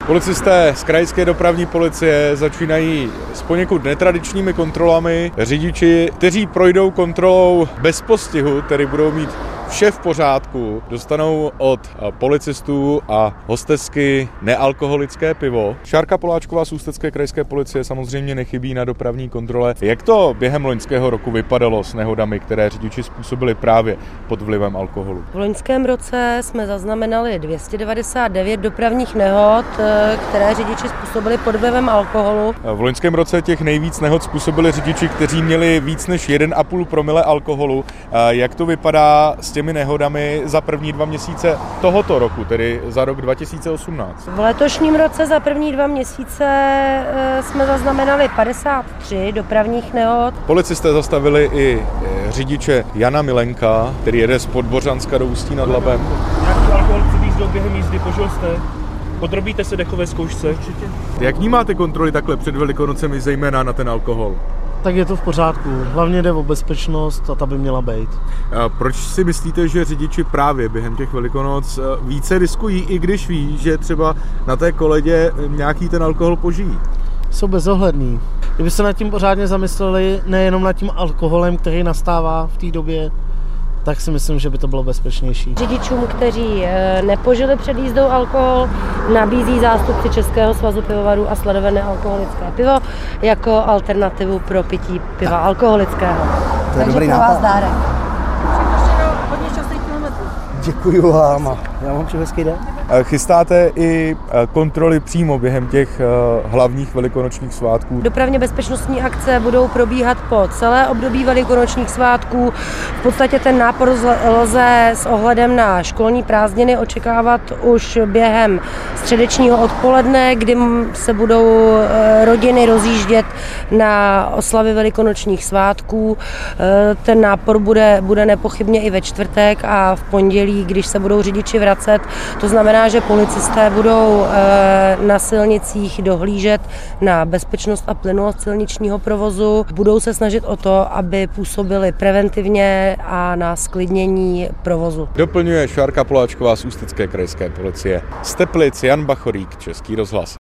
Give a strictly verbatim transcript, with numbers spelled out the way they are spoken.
Policisté z krajské dopravní policie začínají s poněkud netradičními kontrolami. Řidiči, kteří projdou kontrolou bez postihu, tedy budou mít vše v pořádku, dostanou od policistů a hostesky nealkoholické pivo. Šárka Poláčková z Ústecké krajské policie samozřejmě nechybí na dopravní kontrole. Jak to během loňského roku vypadalo s nehodami, které řidiči způsobili právě pod vlivem alkoholu? V loňském roce jsme zaznamenali dvě stě devadesát devět dopravních nehod, které řidiči způsobili pod vlivem alkoholu. V loňském roce těch nejvíc nehod způsobili řidiči, kteří měli víc než jedna celá pět promile alkoholu. Jak to vypadá s těmi nehodami za první dva měsíce tohoto roku, tedy za rok dva tisíce osmnáct? V letošním roce za první dva měsíce jsme zaznamenali padesát tři dopravních nehod. Policisté zastavili i řidiče Jana Milenka, který jede z Podbořanska do Ústí nad Labem. Nějaký alkohol před jízdou během jízdy, požil jste? Podrobíte se dechové zkoušce? Určitě. Jak vnímáte kontroly takhle před Velikonocemi, zejména na ten alkohol? Tak je to v pořádku. Hlavně jde o bezpečnost a ta by měla být. A proč si myslíte, že řidiči právě během těch Velikonoc více riskují, i když ví, že třeba na té koledě nějaký ten alkohol požijí? Jsou bezohlední. Kdyby se nad tím pořádně zamysleli, nejenom nad tím alkoholem, který nastává v té době, tak si myslím, že by to bylo bezpečnější. Řidičům, kteří nepožili před jízdou alkohol, nabízí zástupci Českého svazu pivovarů a sledované alkoholické pivo jako alternativu pro pití piva alkoholického. To je Takže dobrý pro nápad. vás dárek. Hodně šťastných kilometrů. Děkuju vám a já vám přeji hezký den. Chystáte i kontroly přímo během těch hlavních velikonočních svátků? Dopravně bezpečnostní akce budou probíhat po celé období velikonočních svátků. V podstatě ten nápor lze s ohledem na školní prázdniny očekávat už během středečního odpoledne, kdy se budou rodiny rozjíždět na oslavy velikonočních svátků. Ten nápor bude, bude nepochybně i ve čtvrtek a v pondělí, když se budou řidiči vracet. To znamená, že policisté budou na silnicích dohlížet na bezpečnost a plynulost silničního provozu. Budou se snažit o to, aby působili preventivně a na zklidnění provozu. Doplňuje Šárka Poláčková z Ústecké krajské policie. Z Teplic Jan Bachorík, Český rozhlas.